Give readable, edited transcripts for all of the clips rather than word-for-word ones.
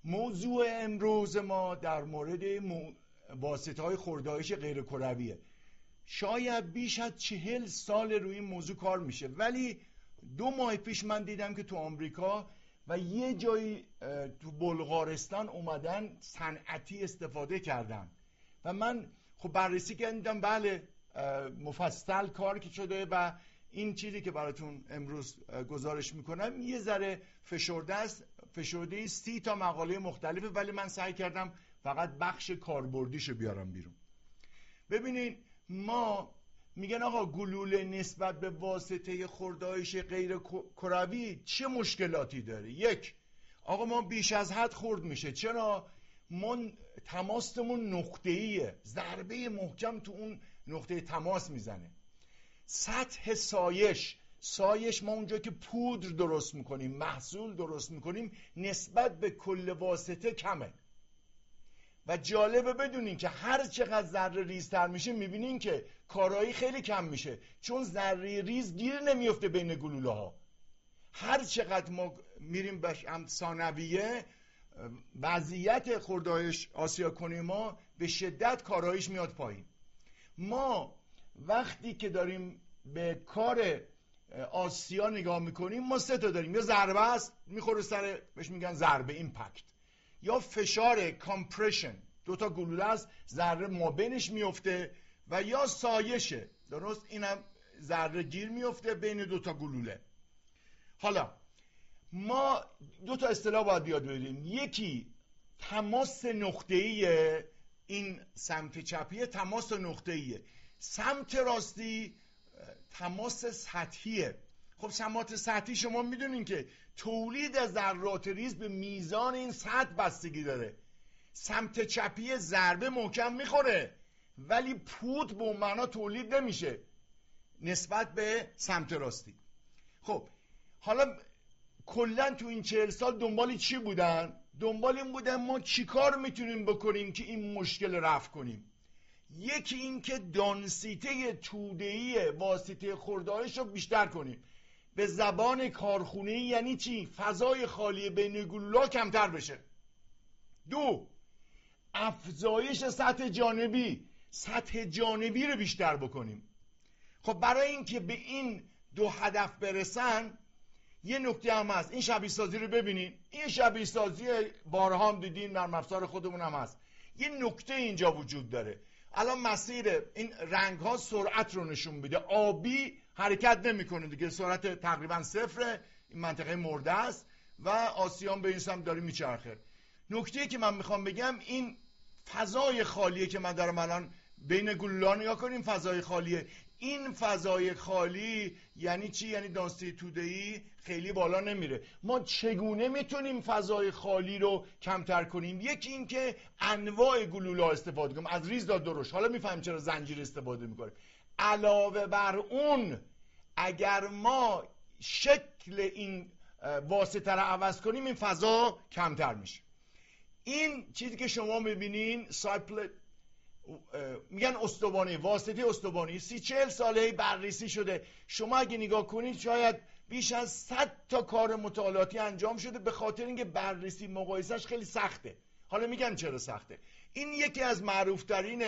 موضوع امروز ما در مورد واسطه‌های خردایش غیر کرویه. شاید بیش از 40 سال روی این موضوع کار میشه، ولی 2 ماه پیش من دیدم که تو آمریکا و یه جایی تو بلغارستان اومدن صنعتی استفاده کردن و من خب بررسی کردم، بله مفصل کار که شده و این چیزی که براتون امروز گزارش میکنم یه ذره فشرده 30 تا مقاله مختلفه، ولی من سعی کردم فقط بخش کاربردیشو بیارم بیرون. ببینین ما میگن آقا گلوله نسبت به واسطه خردایش غیر کروی چه مشکلاتی داره؟ یک، آقا ما بیش از حد خرد میشه. چرا؟ ما تماسمون نقطه‌ایه، ضربه محکم تو اون نقطه تماس میزنه. سطح سایش ما اونجا که پودر درست میکنیم، محصول درست میکنیم، نسبت به کل واسطه کمه. و جالبه بدونین که هر چقدر ذره ریزتر میشه میبینین که کارایی خیلی کم میشه، چون ذره ریز گیر نمیفته بین گلوله ها. هر چقدر ما میریم به ثانویه، وضعیت خردایش آسیاکنی ما به شدت کاراییش میاد پایین. ما وقتی که داریم به کار آسیا نگاه میکنیم، ما 3 تا داریم: یا ضربه است میخوره سر، بهش میگن ضربه ایمپکت، یا فشار کامپرشن، 2 تا گلوله است ذره مابینش میفته، و یا سایشه، درست اینم ذره گیر میفته بین 2 تا گلوله. حالا ما 2 تا اصطلاح باید یاد بگیریم. یکی تماس نقطه‌ایه، این سمت چپیه تماس نقطه‌ایه، سمت راستی تماس سطحیه. خب تماس سطحی شما میدونین که تولید از ذرات ریز به میزان این سطح بستگی داره. سمت چپی ضربه محکم میخوره ولی پود به اون معنا تولید نمیشه نسبت به سمت راستی. خب حالا کلا تو این 40 سال دنبال چی بودن؟ دنبال این بودن ما چی کار میتونیم بکنیم که این مشکل رفع کنیم. یکی این که دانسیته توده‌ای واسطه خردایش رو بیشتر کنیم. به زبان کارخونه‌ای یعنی چی؟ فضای خالی بین گلوله کمتر بشه. 2، افزایش سطح جانبی رو بیشتر بکنیم. خب برای اینکه به این 2 هدف برسن یه نکته هم هست. این شبیه سازی رو ببینین، این شبیه سازی بارها هم دیدین، نرم افزار خودمون هم هست. یه نکته اینجا وجود داره. الان مسیر این رنگ ها سرعت رو نشون میده. آبی حرکت نمیکنه دیگه، سرعت تقریبا 0، این منطقه مرده است و آسیان به این سمت داره میچرخه. نکته‌ای که من میخوام بگم این فضای خالیه که من دارم الان بین گلوله نگاه کنیم، فضای خالیه. این فضای خالی یعنی چی؟ یعنی دانسیته توده‌ای خیلی بالا نمیره. ما چگونه میتونیم فضای خالی رو کمتر کنیم؟ یکی این که انواع گلوله استفاده کنیم، از ریز تا درشت. حالا میفهمیم چرا زنجیر استفاده میکنیم. علاوه بر اون اگر ما شکل این واسطه رو عوض کنیم این فضا کمتر میشه. این چیزی که شما میبینین سایپلت میگن استوانی، واسطه استوانی، 30-40 ساله بررسی شده. شما اگه نگاه کنید شاید بیش از 100 تا کار مطالعاتی انجام شده، به خاطر اینکه بررسی مقایسش خیلی سخته. حالا میگن چرا سخته. این یکی از معروفترین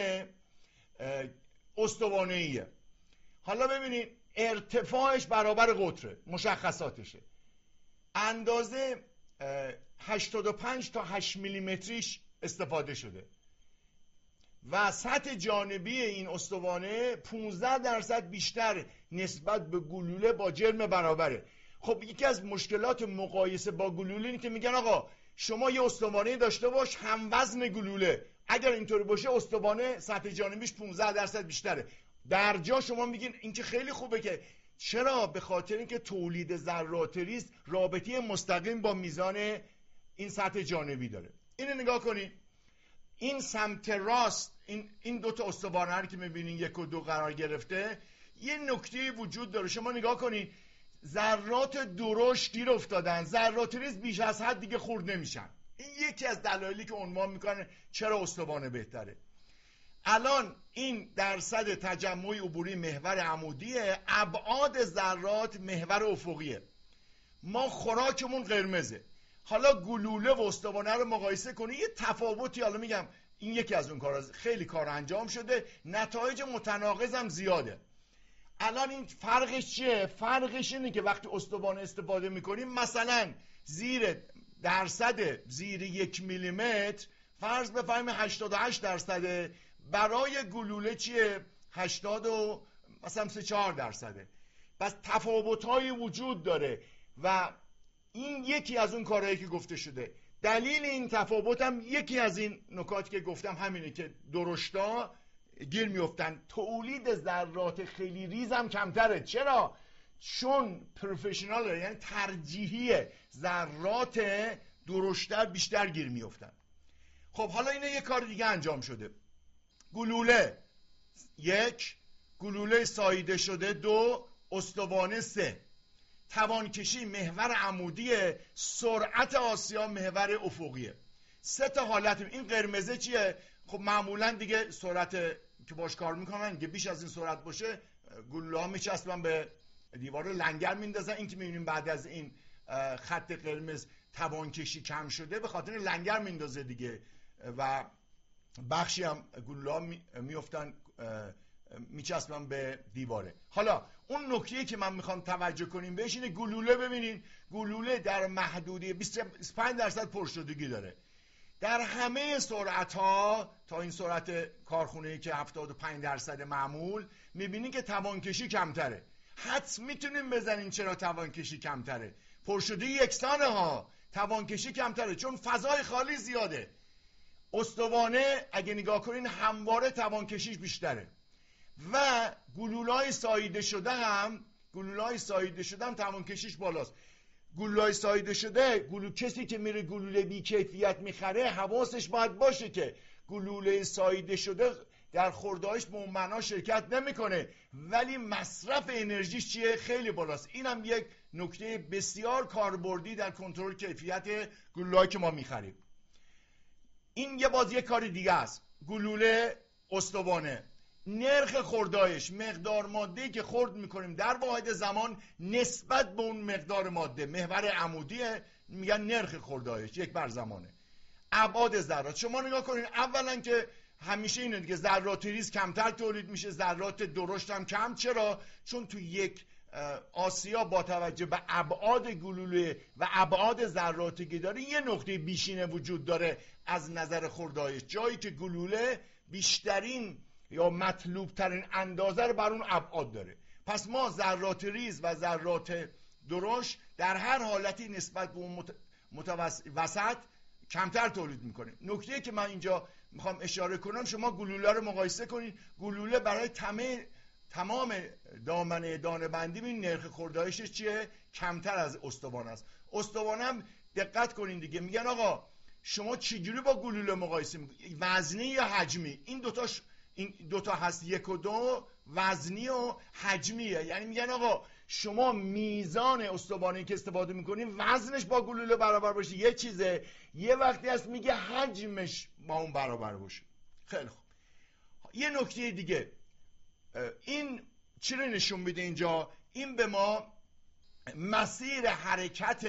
استوانیه. حالا ببینید ارتفاعش برابر قطره، مشخصاتشه. اندازه 85 تا 8 میلیمتریش استفاده شده و سطح جانبی این استوانه 15% بیشتر نسبت به گلوله با جرم برابره. خب یکی از مشکلات مقایسه با گلوله اینه که میگن آقا شما یه استوانه داشته باش هم وزن گلوله، اگر اینطوری باشه استوانه سطح جانبیش 15% بیشتره. در جا شما میگین این که خیلی خوبه. که چرا؟ به خاطر اینکه تولید ذرات ریز رابطه مستقیم با میزان این سطح جانبی داره. اینو نگاه کنید. این سمت راست این 2 تا استوانه رو که میبینین 1 و 2 قرار گرفته، یه نکته وجود داره. شما نگاه کنید ذرات درشت گیر افتادن، ذرات ریز بیش از حد دیگه خورد نمیشن. این یکی از دلایلی که عنوان میکنه چرا استوانه بهتره. الان این درصد تجمع عبوری محور عمودیه، ابعاد ذرات محور افقیه. ما خوراکمون قرمزه. حالا گلوله و استوانه رو مقایسه کنی، یه تفاوتی، حالا میگم این یکی از اون کارا، خیلی کار انجام شده، نتایج متناقض هم زیاده. الان این فرقش چیه؟ فرقش اینه که وقتی استوانه استفاده میکنیم، مثلا درصد زیر 1 میلیمتر فرض بفهمیم 88%، برای گلوله چیه؟ 80 و مثلا 3-4%. پس تفاوت‌های وجود داره و این یکی از اون کارهایی که گفته شده. دلیل این تفاوت هم یکی از این نکاتی که گفتم همینه که درشتا گیر میفتن، تولید ذرات خیلی ریز هم کمتره. چرا؟ چون پروفشنال، یعنی ترجیحی ذرات درشتر بیشتر گیر میفتن. خب حالا اینه یه کار دیگه انجام شده. گلوله 1، گلوله ساییده شده 2، استوانه 3، توانکشی محور عمودی، سرعت آسیا محور افقیه. 3 تا حالت. این قرمزه چیه؟ خب معمولا دیگه سرعت که باش کار میکنن که بیش از این سرعت باشه، گلوله ها میچسبن به دیوار، لنگر میندازن. این که میبینیم بعد از این خط قرمز توانکشی کم شده، به خاطر لنگر میندازه دیگه و بخشی هم گلوله ها میفتن میچسبن به دیواره. حالا اون نکته‌ای که من میخوام توجه کنیم بهش اینه، گلوله ببینین، گلوله در محدوده 25% پرشدگی داره. در همه سرعت ها تا این سرعت کارخونه‌ای که 75% معمول، میبینین که توانکشی کمتره. حدس میتونیم بزنین چرا توانکشی کمتره؟ پرشدگی یکسانه ها، توانکشی کمتره چون فضای خالی زیاده. استوانه اگه نگاه کنین همواره توانکشیش بیشتره و گلوله‌های ساییده شده هم توانکشیش بالاست. گلوله‌های ساییده شده، کسی که میره گلوله بی کیفیت میخره، حواسش باید باشه که گلوله ساییده شده در خورده‌هاش به اون معنا شرکت نمیکنه، ولی مصرف انرژیش چیه؟ خیلی بالاست. اینم یک نکته بسیار کاربردی در کنترل کیفیت گلوله‌ای که ما میخریم. این یه کار دیگه است. گلوله استوانه، نرخ خوردایش، مقدار ماده‌ای که خورد میکنیم در واحد زمان نسبت به اون مقدار ماده، محور عمودیه، میگن نرخ خوردایش 1/زمانه. ابعاد ذرات، شما نگاه کنین، اولا که همیشه اینه دیگه، ذرات ریز کمتر تولید میشه، ذرات درشت هم کم. چرا؟ چون تو یک آسیا با توجه به ابعاد گلوله و ابعاد ذراتی که داره، یه نقطه بیشینه وجود داره از نظر خوردایش، جایی که گلوله بیشترین یا مطلوب ترین اندازه رو بر اون ابعاد داره. پس ما ذرات ریز و ذرات درشت در هر حالتی نسبت به اون وسط کمتر تولید میکنه. نکته که من اینجا میخوام اشاره کنم، شما گلوله رو مقایسه کنید. گلوله برای تمام دامنه دانه بندی، این نرخ خوردایشش چیه؟ کمتر از استوانه است. استوانه هم دقت کنین دیگه، میگن آقا شما چجوری با گلوله مقایسه میکنید؟ وزنی یا حجمی؟ این دوتا هست، 1 و 2، وزنی و حجمیه. یعنی میگن آقا شما میزان استوانه‌ای که استفاده میکنین وزنش با گلوله برابر باشه یه چیزه، یه وقتی هست میگه حجمش با اون برابر باشه. خیلی خوب. یه نکته دیگه، این چی رو نشون میده اینجا؟ این به ما مسیر حرکت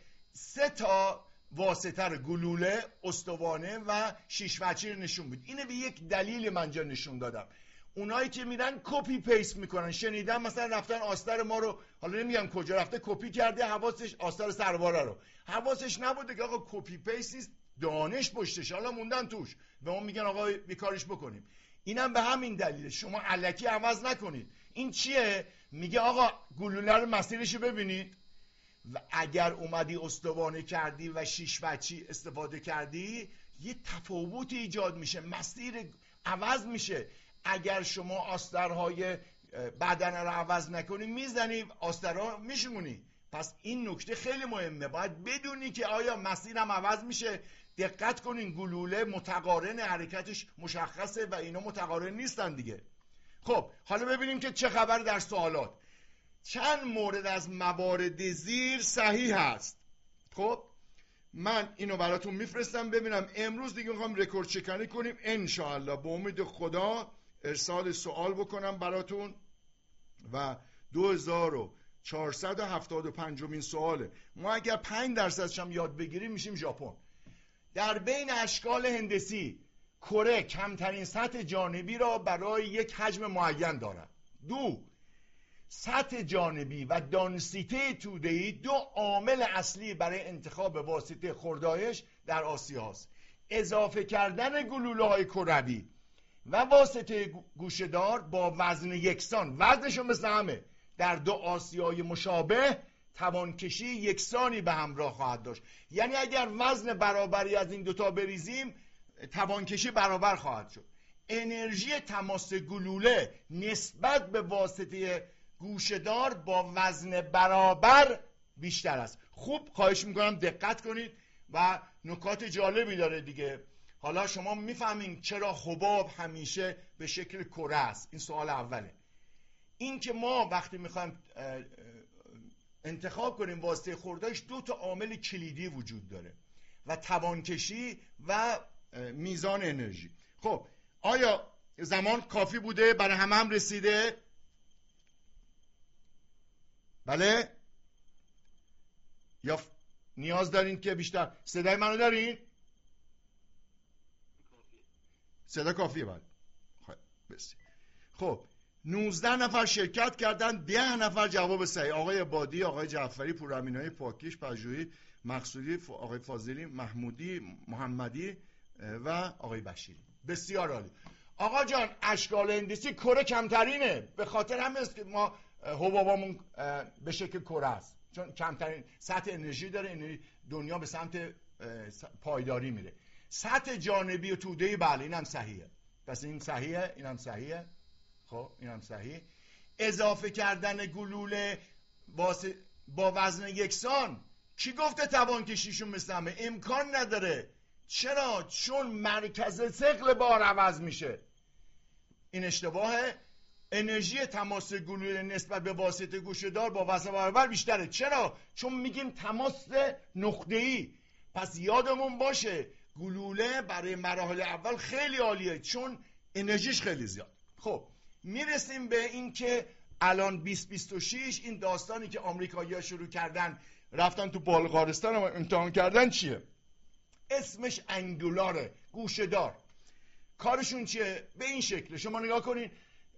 3 تا واسطه رو، گلوله، استوانه و شیش وجهی رو نشون میده. اینه به یک دلیل من جا نشون دادم. اونایی که میرن کپی پیست میکنن، شنیدم مثلا رفتن آستر ما رو، حالا نمیگم کجا رفته، کپی کرده، حواسش آستر سرواره رو، حواسش نبوده که آقا کپی پیست نیست، دانش پشتش، حالا موندن توش، به ما میگن آقا بیکارش بکنیم. اینم به همین دلیله، شما الکی عوض نکنید. این چیه؟ میگه آقا گلوله رو مسیرش رو ببینید و اگر اومدی استوانه کردی و شیش وجهی استفاده کردی، یه تفاوتی ایجاد میشه، مسیر عوض میشه. اگر شما آسترهای بدن رو عوض نکنی، میزنی آسترها میشمونی. پس این نکته خیلی مهمه، باید بدونی که آیا مسیرم عوض میشه. دقت کنین، گلوله متقارن، حرکتش مشخصه و اینا متقارن نیستن دیگه. خب حالا ببینیم که چه خبر در سوالات. چند مورد از موارد زیر صحیح هست. خب من اینو براتون میفرستم ببینم. امروز دیگه میخوام رکورد شکنی کنیم انشاءالله، به امید خدا ارسال سوال بکنم براتون و 475مین سواله. ما اگر 5% هم یاد بگیریم میشیم ژاپن. در بین اشکال هندسی کره کمترین سطح جانبی را برای یک حجم معین دارد. 2. سطح جانبی و دانسیته توده‌ای دو عامل اصلی برای انتخاب واسطه خوردایش در آسیا است. اضافه کردن گلوله‌های کروی و واسطه گوشه‌دار با وزن یکسان، وزنشون مثل همه، در دو آسیای مشابه توانکشی یکسانی به همراه خواهد داشت. یعنی اگر وزن برابری از این دوتا بریزیم توانکشی برابر خواهد شد. انرژی تماس گلوله نسبت به واسطه گوشه‌دار با وزن برابر بیشتر است. خوب خواهش میکنم دقت کنید و نکات جالبی داره دیگه. حالا شما میفهمین چرا حباب همیشه به شکل کره است. این سوال اوله. این که ما وقتی میخوایم انتخاب کنیم واسطه خوردایش دو تا عامل کلیدی وجود داره و توانکشی و میزان انرژی. خب آیا زمان کافی بوده؟ برای همه هم رسیده؟ بله؟ یا نیاز دارین که بیشتر؟ صدای منو دارین؟ صدا کافیه. بله. خب 19 نفر شرکت کردن، 10 نفر جواب صحیح. آقای بادی، آقای جعفری، پورامینایی، پاکیش، پژوهی، مقصودی، آقای فاضلی، محمودی، محمدی و آقای بشیری. بسیار عالی. آقا جان اشکال هندسی کره کمترینه، به خاطر همین است که ما حبابمون به شکل کره است، چون کمترین سطح انرژی داره. دنیا به سمت پایداری میره. سطح جانبی و توده‌ای بله اینم صحیحه. پس این صحیحه، اینم صحیحه. خب اینم صحیح. اضافه کردن گلوله با وزن یکسان، کی گفته توانکشیشون مثل همه؟ امکان نداره. چرا؟ چون مرکز ثقل بار عوض میشه. این اشتباهه. انرژی تماس گلوله نسبت به واسطه گوشه‌دار با وزن برابر بیشتره. چرا؟ چون میگیم تماس نقطه‌ای. پس یادمون باشه گلوله برای مراحل اول خیلی عالیه چون انرژیش خیلی زیاد. خب میرسیم به این که الان 2026 این داستانی که آمریکایی‌ها شروع کردن رفتن تو بلغارستان و امتحان کردن چیه؟ اسمش انگولاره، گوشه‌دار. کارشون چیه؟ به این شکل شما نگاه کنین.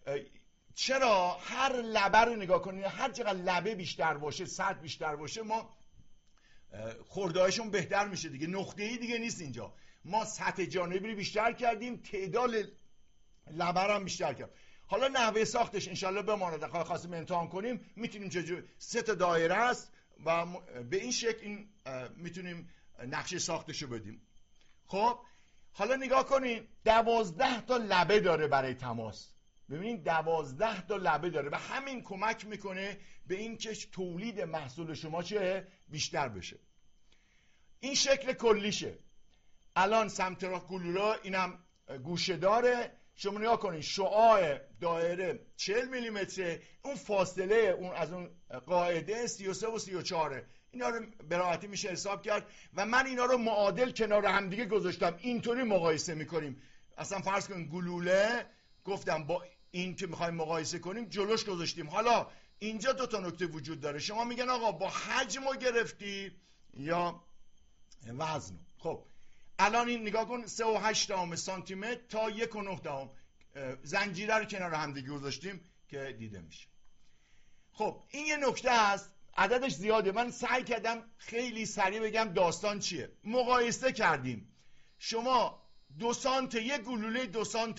چرا هر لبه رو نگاه کنین، هر چقدر لبه بیشتر باشه، سطح بیشتر باشه، ما خورده‌هاشون بهتر میشه دیگه. نقطه‌ای دیگه نیست اینجا. ما سطح جانبی رو بیشتر کردیم، تعداد لبه رو هم بیشتر کردیم. حالا نحوه ساختش انشالله بماند، خواستیم امتحان کنیم میتونیم چجوری. 3 تا دایره است و به این شکل این میتونیم نقشه ساختش رو بدیم. خب حالا نگاه کنین 12 تا لبه داره برای تماس. ببینید 12 تا لبه داره و همین کمک میکنه به این که تولید محصول شما چه بیشتر بشه. این شکل کلیشه. الان سمت راه گلوله اینم گوشه داره. شما نگاه کنین شعاع دایره 40 میلیمتره، اون فاصله اون از اون قاعده 33 و 34. اینا رو به راحتی میشه حساب کرد و من اینا رو معادل کنار هم دیگه گذاشتم. اینطوری مقایسه میکنیم. اصلا فرض کنیم گلوله گفتم با این که میخوایم مقایسه کنیم جلوش گذاشتیم. حالا اینجا 2 تا نکته وجود داره. شما میگن آقا با حجمو گرفتی یا وزنو. خب الان این نگاه کن 3.8 سانتی متر تا 1.9 زنجیره رو کنار هم دیگه گذاشتیم که دیده میشه. خب این یه نکته است، عددش زیاده. من سعی کردم خیلی سریع بگم داستان چیه. مقایسه کردیم. شما 2 سانت یک گلوله 2 سانت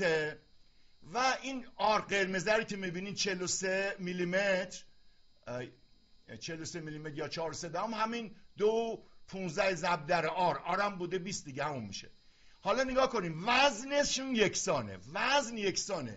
و این آر قرمزی که میبینید 43 میلیمتر 43 میلیمتر یا 4 همین 2.15 ضرب در آرم بوده 20 دیگه همون میشه. حالا نگاه کنیم وزنشون یکسانه. وزن یکسانه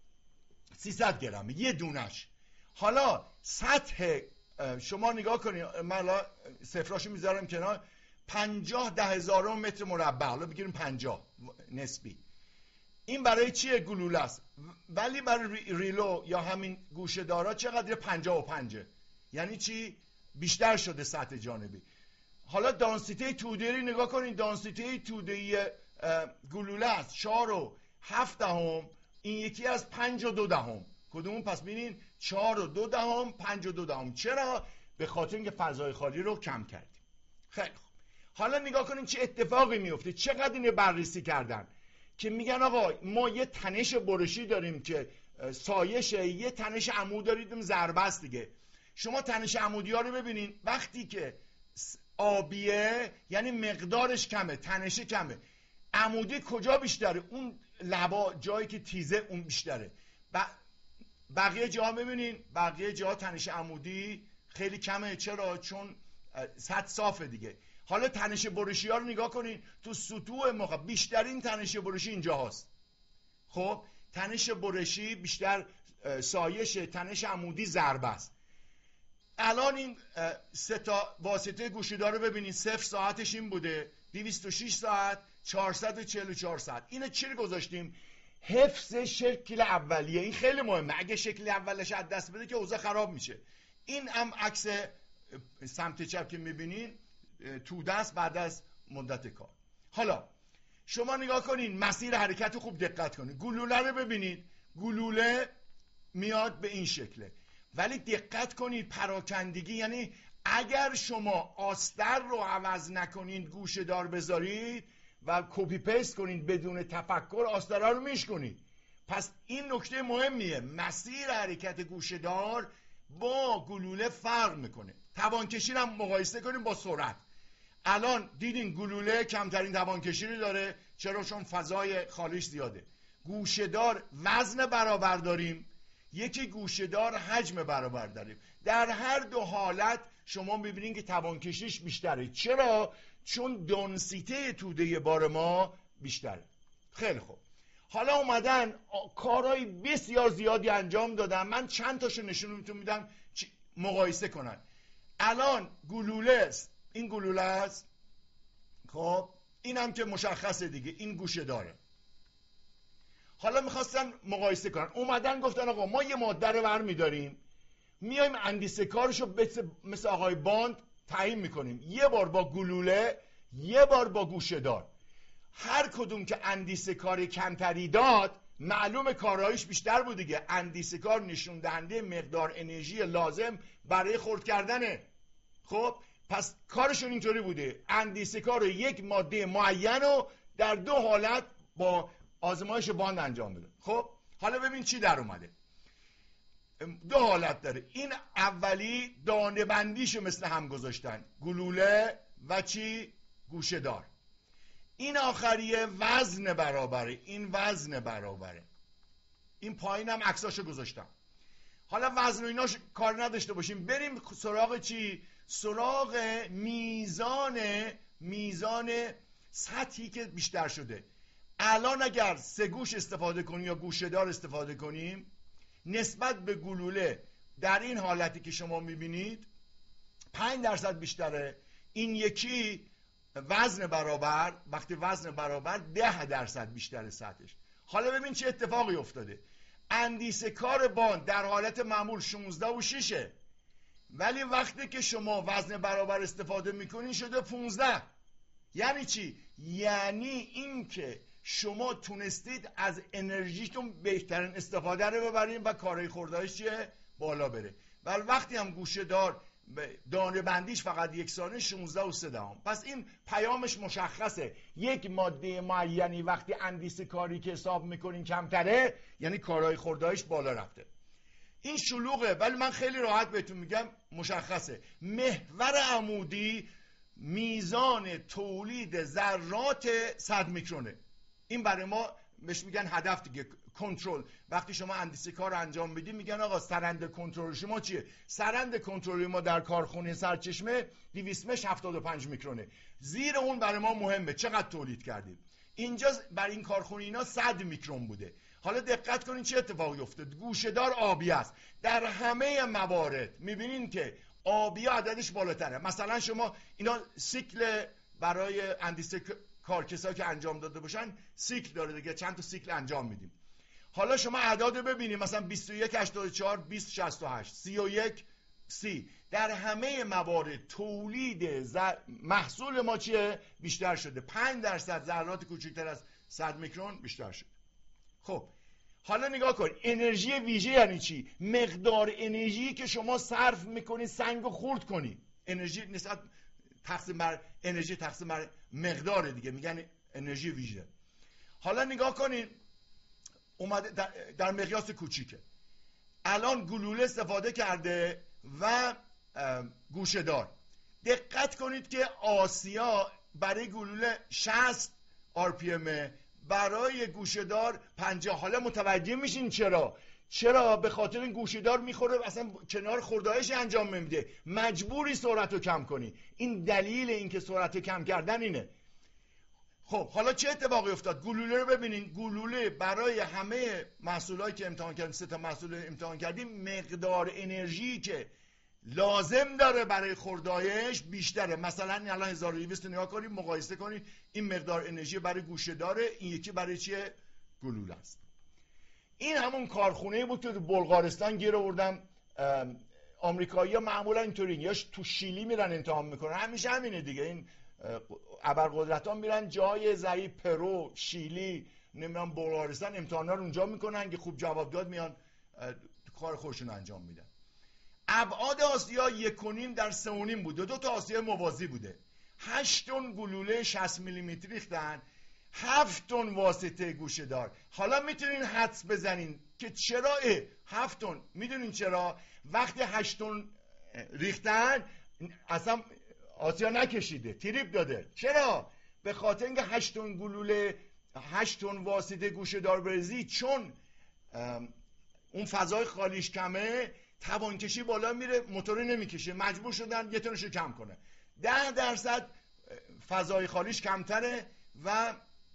300 گرمه یه دونش. حالا سطح شما نگاه کنید، من صفراشو میذارم کنار، 50 10,000 متر مربع. حالا بگیریم 50 نسبی. این برای چیه؟ گلوله است. ولی برای ریلو یا همین گوشه دارا چقدر؟ 55. یعنی چی؟ بیشتر شده سطح جانبی. حالا دانسیته توده‌ای نگاه کنید. دانسیته توده‌ای گلوله است 4.7. این یکی از 5.2. کدوم؟ پس ببینین 4.2 5.2. چرا؟ به خاطر اینکه فضای خالی رو کم کردیم. خیلی خوب، حالا نگاه کنیم چه اتفاقی میفته. چقدر اینو بررسی کردن که میگن آقا ما یه تنش برشی داریم که سایشه، یه تنش عمود داریم ضربه است دیگه. شما تنش عمودی ها رو ببینین، وقتی که آبیه یعنی مقدارش کمه، تنش کمه. عمودی کجا بیشتره؟ اون لبا، جایی که تیزه اون بیشتره. بقیه جاها ببینین، بقیه جاها تنش عمودی خیلی کمه. چرا؟ چون سطح صافه دیگه. حالا تنش برشی ها رو نگاه کنین، تو سطوح بیشترین تنش برشی اینجا هست. خب تنش برشی بیشتر سایش، تنش عمودی ضربه است. الان این 3 تا واسطه گوشه‌دار رو ببینید، 0 ساعتش این بوده، 206 ساعت، 444 ساعت. اینو چی گذاشتیم؟ حفظ شکل اولیه. این خیلی مهمه، اگه شکل اولش از دست بده که اوضاع خراب میشه. این هم عکس سمت چپ که میبینین تو دست بعد از مدت کار. حالا شما نگاه کنین، مسیر حرکت رو خوب دقت کنین. گلوله رو ببینید، گلوله میاد به این شکله، ولی دقت کنید پراکندگی، یعنی اگر شما آستر رو عوض نکنید، گوشه دار بذارید و کپی پیست کنید بدون تفکر، آسترها رو میشکنید. پس این نکته مهمیه، مسیر حرکت گوشه دار با گلوله فرق میکنه. توانکشی رو هم مقایسه کنیم با سرعت. الان دیدین گلوله کمترین توانکشی رو داره. چرا؟ چون فضای خالیش زیاده. گوشه دار وزن برابر داریم، یکی گوشه دار حجم برابر داریم. در هر دو حالت شما میبینین که توانکشیش بیشتره. چرا؟ چون دنسیته توده بار ما بیشتره. خیلی خوب، حالا اومدن کارهای بسیار زیادی انجام دادن. من چند تاشو نشونتون میدم مقایسه کنن. الان گلوله است، این گلوله است. خب اینم که مشخصه دیگه، این گوشه داره. حالا میخواستن مقایسه کنن، اومدن گفتن آقا ما یه ماده رو برمیداریم، میایم اندیسه کارشو مثل آقای باند تعیین میکنیم، یه بار با گلوله، یه بار با گوشه دار. هر کدوم که اندیسه کار کمتری داد، معلوم کارهایش بیشتر بود دیگه. اندیسه کار نشون دهنده مقدار انرژی لازم برای خرد کردنه. خب پس کارشون اینطوری بوده، اندیسه کار رو یک ماده معین رو در 2 حالت با آزمایش باند انجام بده. خب حالا ببین چی در اومده. 2 حالت داره. این اولی دانه بندیشو مثل هم گذاشتن، گلوله و چی؟ گوشه دار. این آخریه وزن برابره، این وزن برابره. این پایین هم عکساشو گذاشتم. حالا وزن و ایناش کار نداشته باشیم، بریم سراغ چی؟ سراغ میزان سطحی که بیشتر شده. الان اگر 3 گوش استفاده کنیم یا گوشه دار استفاده کنیم، نسبت به گلوله در این حالتی که شما میبینید 5% بیشتره. این یکی وزن برابر، وقتی وزن برابر 10% بیشتره سطحش. حالا ببین چه اتفاقی افتاده. اندیسه کار باند در حالت معمول 16 و 6، ولی وقتی که شما وزن برابر استفاده میکنین شده 15. یعنی چی؟ یعنی این که شما تونستید از انرژیتون بهترین استفاده رو ببرین و کارهای خوردهایش چیه؟ بالا بره. ولی وقتی هم گوشه دار دانه بندیش فقط 1 ثانیه 16 و 3. پس این پیامش مشخصه، یک ماده معینی وقتی اندیسه کاری که حساب میکنین کمتره، یعنی کارهای خوردهایش بالا رفته. این شلوغه ولی من خیلی راحت بهتون میگم مشخصه. محور عمودی میزان تولید ذرات 100 میکرونه. این برای ما بهش میگن هدف دیگه، کنترل. وقتی شما اندیسه کار انجام بدید میگن آقا سرند کنترل شما چیه؟ سرند کنترل ما در کارخونه سرچشمه 275 میکرونه. زیر اون برای ما مهمه چقدر تولید کردید. اینجا برای این کارخونه اینا 100 میکرون بوده. حالا دقت کنین چه اتفاقی افتاد. گوشه دار آبی است. در همه موارد میبینین که آبی عددش بالاتره. مثلا شما اینا سیکل برای اندیسه کار کسایی که انجام داده باشن سیکل داره دیگه، چند تا سیکل انجام میدیم. حالا شما اعداد ببینید، مثلا 21 84 20 68 31 30. در همه موارد تولید محصول ما چیه؟ بیشتر شده. 5% ذرات کوچکتر از 100 میکرون بیشتر شده. خب حالا نگاه کن، انرژی ویژه یعنی چی؟ مقدار انرژی که شما صرف میکنی سنگو خرد کنی. انرژی نسبت تقسیم بر انرژی تقسیم بر مقدار دیگه میگن انرژی ویژه. حالا نگاه کنین، اومده در مقیاس کوچیکه. الان گلوله استفاده کرده و گوشه دار. دقت کنید که آسیا برای گلوله 60 RPM، برای گوشه دار 50. حالا متوجه میشین چرا؟ به خاطر این گوشه دار میخوره اصلا کنار خوردایش انجام نمیده، مجبوری سرعت رو کم کنی. این دلیل این که سرعت رو کم کردن اینه. خب حالا چه اتفاقی افتاد؟ گلوله رو ببینین. گلوله برای همه محصولایی که امتحان کردیم، 3 تا محصول امتحان کردیم، مقدار انرژی که لازم داره برای خوردایش بیشتره. مثلا الان 1200 نگاه کنید، مقایسه کنید، این مقدار انرژی برای گوشه داره، این یکی برای چیه؟ گلوله است. این همون کارخونه بود که تو بلغارستان گیر آوردم. آمریکایی‌ها معمولا اینطوری، یا تو شیلی میرن امتحان میکنن، همیشه همینه دیگه. این ابرقدرت‌ها میرن جای ضعیف، پرو، شیلی، نمیدونم بلغارستان، امتحانا رو اونجا میکنن که خوب جواب داد میان کار خودشون انجام میدن. ابعاد آسیا 1.5 در 3.5 بوده. 2 تا آسیا موازی بوده. 8 تن گلوله 60 میلیمتر ریختن، 7 تن واسطه گوشه دار. حالا میتونین حدس بزنین که چرا 7 تن؟ میدونین چرا؟ وقتی 8 تن ریختن اصلا آسیا نکشیده، تریپ داده. چرا؟ به خاطر اینکه 8 تن گلوله 8 تن واسطه گوشه دار بریزی، چون اون فضای خالیش کمه، توانکشی بالا میره، موتوری نمیکشه، مجبور شدن یه تنشو کم کنه. 10% فضای خالیش کمتره و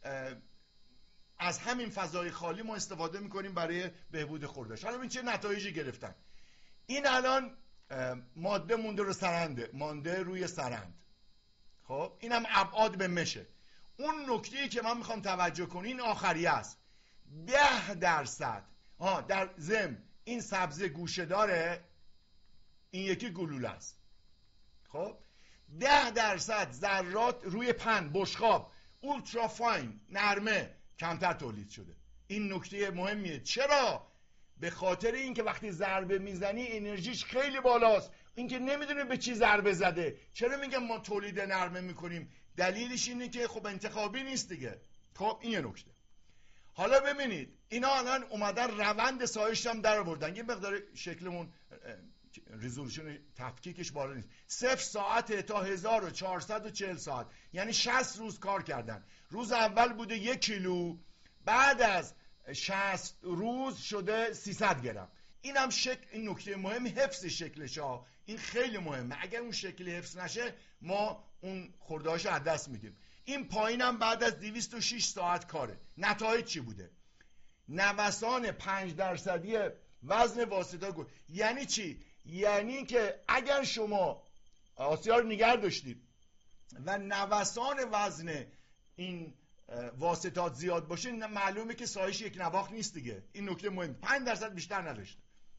از همین فضای خالی ما استفاده میکنیم برای بهبود خوردش. حالا این چه نتایجی گرفتن؟ این الان ماده مانده روی سرند. خب اینم ابعاد به مشه. اون نکته‌ای که من میخوام توجه کنین آخریه است. 10% در ضمن این سبزه گوشه داره، این یکی گلوله است. خب 10% ذرات روی پن، بشقاب، اولترا فاین، نرمه کمتر تولید شده. این نکته مهمیه. چرا؟ به خاطر اینکه وقتی ضربه میزنی انرژیش خیلی بالاست، اینکه نمیدونه به چی ضربه زده. چرا میگم ما تولید نرمه میکنیم؟ دلیلش اینه که خب انتخابی نیست دیگه. خب این یه نکته. حالا ببینید اینا الان اومدن روند سایش هم در آوردن. یه مقدار شکلمون ریزولوشن تفکیکش بالا نیست. 0 ساعت تا 1440 ساعت، یعنی 60 روز کار کردن. روز اول بوده 1 کیلو، بعد از 60 روز شده 300 گرم. اینم این نکته مهمی، حفظ شکلش ها. این خیلی مهمه. اگر اون شکل حفظ نشه ما اون خورده‌هاشو از دست میدیم. این پایینم بعد از 206 ساعت کاره. نتایج چی بوده؟ نوسان 5% وزن واسطه گل. یعنی چی؟ یعنی که اگر شما آسیا رو نگه داشتید و نوسان وزن این واسطات زیاد باشه، معلومه که سایش یک نواخت نیست دیگه. این نکته مهم. 5% بیشتر نداشته.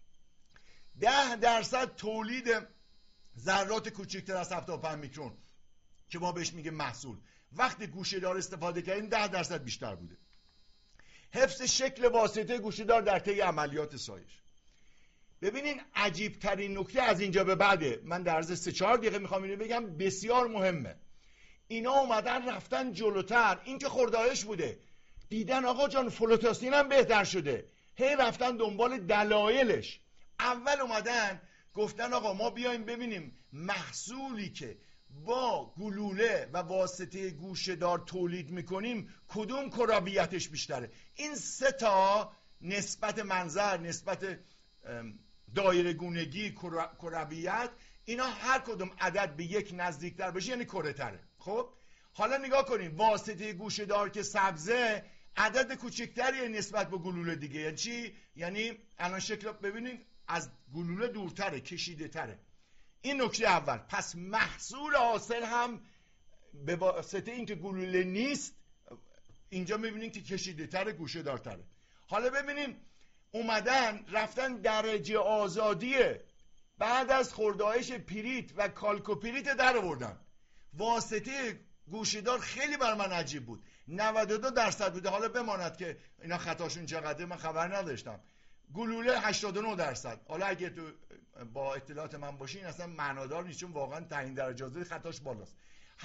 10% تولید ذرات کوچکتر از 75 میکرون که ما بهش میگه محصول، وقتی گوشه دار استفاده کردیم 10% بیشتر بوده. حفظ شکل واسطه گوشه دار در طی عملیات سایش. ببینین عجیب ترین نکته از اینجا به بعده، من در عرض 3-4 دقیقه میخوام اینو بگم، بسیار مهمه. اینا اومدن رفتن جلوتر. این که خوردایش بوده، دیدن آقا جان فلوتاسین هم بهتر شده، هی رفتن دنبال دلایلش. اول اومدن گفتن آقا ما بیایم ببینیم محصولی که با گلوله و واسطه گوشه دار تولید میکنیم کدوم کرویتش بیشتره. این 3 تا نسبت منظر، نسبت دایره گونگی، کرویت، اینا هر کدوم عدد به 1 نزدیکتر باشه یعنی کره تره. خب حالا نگاه کنین، واسطه گوشه دار که سبزه عدد کوچکتری نسبت به گلوله دیگه. یعنی چی؟ یعنی الان شکل ببینین از گلوله دورتره، کشیده تره. این نکته اول. پس محصول حاصل هم به واسطه اینکه گلوله نیست اینجا میبینین که کشیده تره، گوشه دارتره. حالا ببینین اومدن رفتن درجه آزادیه بعد از خوردایش پیریت و کالکوپریت در آوردن. واسطه گوشه‌دار خیلی بر من عجیب بود. 92% بوده. حالا بماند که اینا خطاشون چقدره من خبر نداشتم. گلوله 89%. حالا اگه تو با اطلاعات من باشی این اصلا معنادار نیست، چون واقعا تعیین درجه آزادی خطاش بالاست.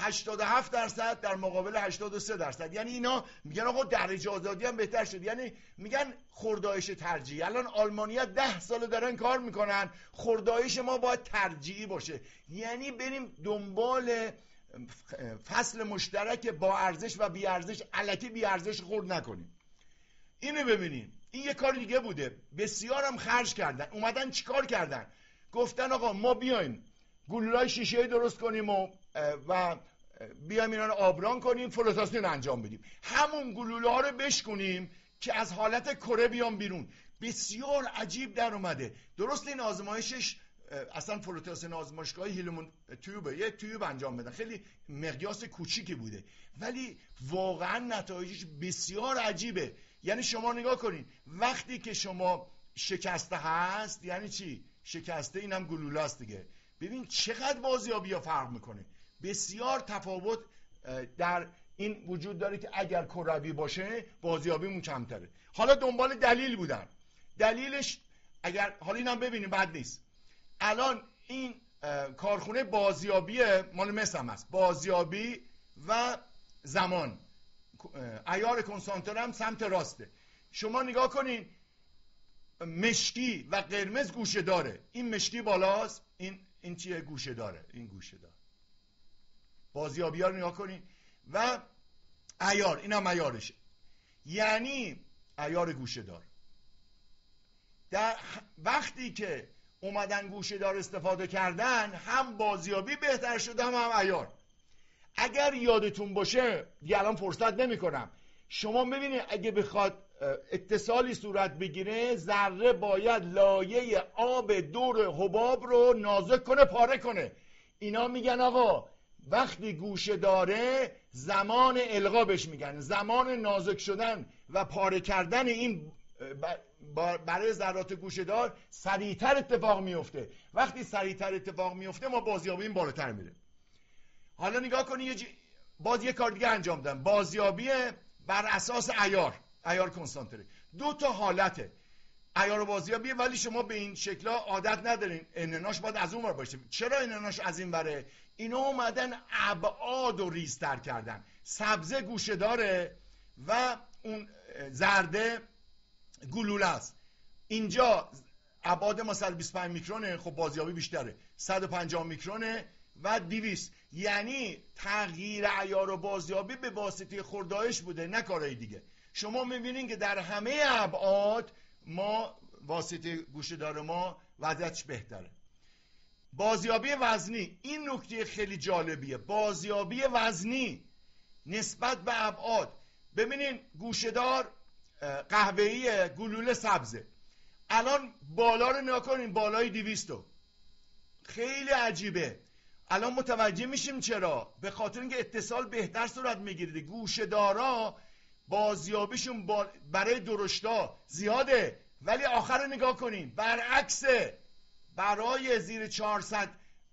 87% در مقابل 83%. یعنی اینا میگن آقا درجه آزادی هم بهتر شد، یعنی میگن خردایش ترجیحی. الان آلمانی‌ها 10 سال دارن کار میکنن خردایش ما باید ترجیحی باشه، یعنی بریم دنبال فصل مشترک با ارزش و بی ارزش، الکی بی ارزش خرد نکنیم. اینو ببینین، این یه کار دیگه بوده، بسیارم خرج کردن. اومدن چیکار کردن؟ گفتن آقا ما بیایم گلوله‌های شیشه‌ای درست کنیم و بیایم اینا رو آبران کنیم، فلوتاسیون انجام بدیم، همون گلوله ها رو بشکنیم که از حالت کره بیان بیرون. بسیار عجیب در اومده. درست این آزمایشش اصلا فلوتاسیون آزمایشگاه هیلمون تیوبه، یه تیوب انجام بدن، خیلی مقیاس کوچیکی بوده ولی واقعا نتایجش بسیار عجیبه. یعنی شما نگاه کنین وقتی که شما شکسته هست، یعنی چی؟ شکسته اینم گلوله است دیگه. ببین چقدر بازیابی ها فرق میکنه. بسیار تفاوت در این وجود داره که اگر کروی باشه بازیابیمون کمتره. حالا دنبال دلیل بودن. دلیلش اگر حالا اینم ببینیم بد نیست. الان این کارخونه بازیابی مال مصر هم هست، بازیابی و زمان، عیار کنسانتر هم سمت راسته. شما نگاه کنین مشکی و قرمز گوشه داره، این مشکی بالاست، این چیه؟ گوشه داره، این گوشه داره. بازیابی ها رو نگاه کنین و عیار، این هم عیارشه، یعنی عیار گوشه دار. در وقتی که اومدن گوشه دار استفاده کردن هم بازیابی بهتر شده هم عیار. اگر یادتون باشه دیگه الان فرصت نمی کنم، شما ببینید اگه بخواد اتصالی صورت بگیره ذره باید لایه آب دور حباب رو نازک کنه، پاره کنه. اینا میگن آقا وقتی گوشه داره زمان القا بهش میگن، زمان نازک شدن و پاره کردن این برای ذرات گوشه دار سریعتر اتفاق میفته. وقتی سریعتر اتفاق میفته ما بازیابی این بالاتر میره. حالا نگاه کنی باز یه کار دیگه انجام دادن، بازیابی بر اساس عیار کنسانتره. دو تا حالته عیار و بازیابی، ولی شما به این شکلا عادت ندارین. انناش باید از اون ور باشه. چرا انناش از این وره؟ اینا اومدن ابعاد رو ریزتر کردن. سبزه گوشه داره و اون زرده گلوله است. اینجا ابعاد ما 125 میکرونه، خب بازیابی بیشتره، 150 میکرونه و 200. یعنی تغییر عیار و بازیابی به واسطه خردایش بوده، نه کارهای دیگه. شما میبینین که در همه ابعاد ما واسطه گوشه دار ما وضعیتش بهتره. بازیابی وزنی، این نکته خیلی جالبیه. بازیابی وزنی نسبت به ابعاد. ببینین گوشه دار قهوه‌ای، گلوله سبزه. الان بالا رو نگاه کنین، بالای 200 خیلی عجیبه. الان متوجه میشیم چرا. به خاطر اینکه اتصال بهتر صورت میگیره. گوشه دارا بازیابیشون برای درشتا زیاده، ولی آخر رو نگاه کنین برعکسه. برای زیر 400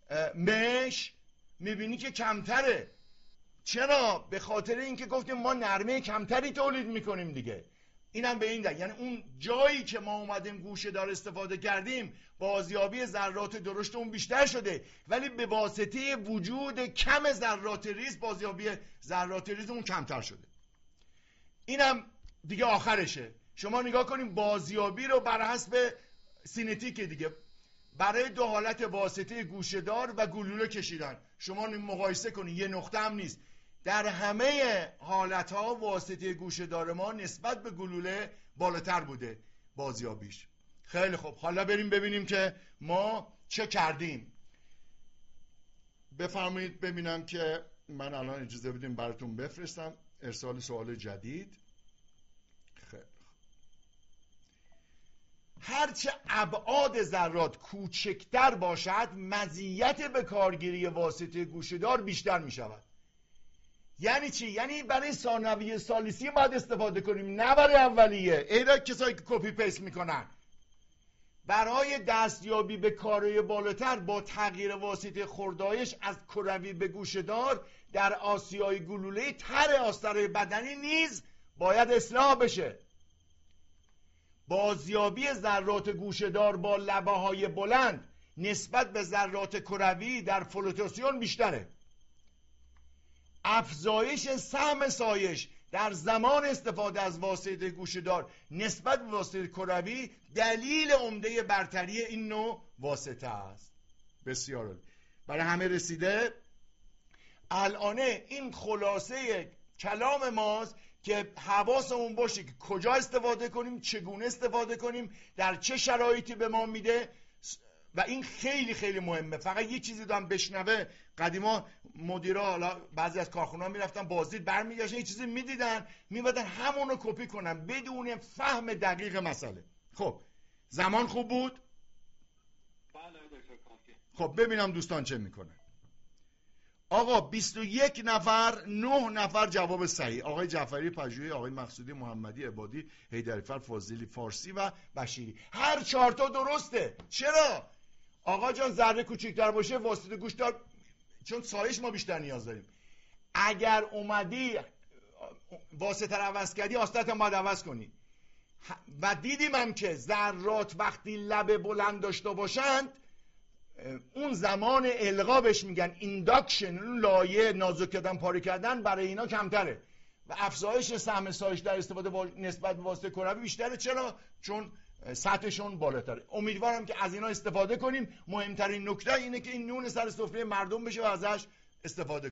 مش میبینی که کمتره. چرا؟ به خاطر اینکه گفتیم ما نرمه کمتری تولید میکنیم دیگه. اینم به این دلیل، یعنی اون جایی که ما اومدیم گوشه دار استفاده کردیم بازیابی ذرات درشت اون بیشتر شده، ولی به واسطه وجود کم ذرات ریز بازیابی ذرات ریز اون کمتر شده. اینم دیگه آخرشه. شما نگاه کنیم بازیابی رو بر حسب سینتیک دیگه برای دو حالت واسطه گوشه دار و گلوله کشیدن. شما مقایسه کنید، یه نقطه هم نیست. در همه حالتها واسطه گوشه دار ما نسبت به گلوله بالاتر بوده بازیابیش. خیلی خوب، حالا بریم ببینیم که ما چه کردیم. بفرمایید ببینم که من الان اجازه بدیم براتون بفرستم ارسال سوال جدید. خیلی هرچه ابعاد ذرات کوچکتر باشد مزیت به کارگیری واسطه گوشه دار بیشتر می شود. یعنی چی؟ یعنی برای ثانویه ثالثی باید استفاده کنیم، نه برای اولیه. اینا کسایی که کپی پیست میکنن. برای دستیابی به کارای بالاتر با تغییر واسطه خردایش از کروی به گوشه‌دار در آسیای گلوله تر آسترهای بدنی نیز باید اصلاح بشه. بازیابی ذرات گوشه‌دار با لبه‌های بلند نسبت به ذرات کروی در فلوتاسیون بیشتره. افزایش سهم سایش در زمان استفاده از واسطه گوشه‌دار نسبت به واسطه کروی دلیل عمده برتری این نوع واسطه است. بسیار عالی. برای همه رسیده؟ الانه این خلاصه کلام ماست که حواسمون باشه که کجا استفاده کنیم، چگونه استفاده کنیم، در چه شرایطی به ما میده و این خیلی خیلی مهمه. فقط یه چیزی دارم بشنوه. قدیما مدیرا، حالا بعضی از کارخونه‌ها میرفتن بازدید، برمیگشتن یه چیزی میدیدن میبادن همونو کپی کنن بدون فهم دقیق مسئله. خب زمان خوب بود؟ خب ببینم دوستان چه میکنن. آقا 21 نفر 9 نفر جواب صحیح. آقای جعفری پژوهی، آقای مقصودی، محمدی، عبادی، حیدری‌فر، فاضلی، فارسی و بشیری. هر 4 تا درسته. چرا؟ آقا جان ذره کوچیک‌تر باشه واسطه گوش‌دار، چون سایش ما بیشتر نیاز داریم. اگر اومدی واسطه رو عوض کردی آستت هم باید عوض کنی. و دیدیم هم که ذرات وقتی لبه بلند داشته باشند اون زمان القا بهش میگن اینداکشن، اون لایه نازک کردن پاره کردن برای اینا کمتره و افزایش سهم سایش در استفاده نسبت به واسطه کروی بیشتره. چرا؟ چون سطحشون بالاتره. امیدوارم که از اینا استفاده کنیم. مهمترین نکته اینه که این نون سر سفره مردم بشه و ازش استفاده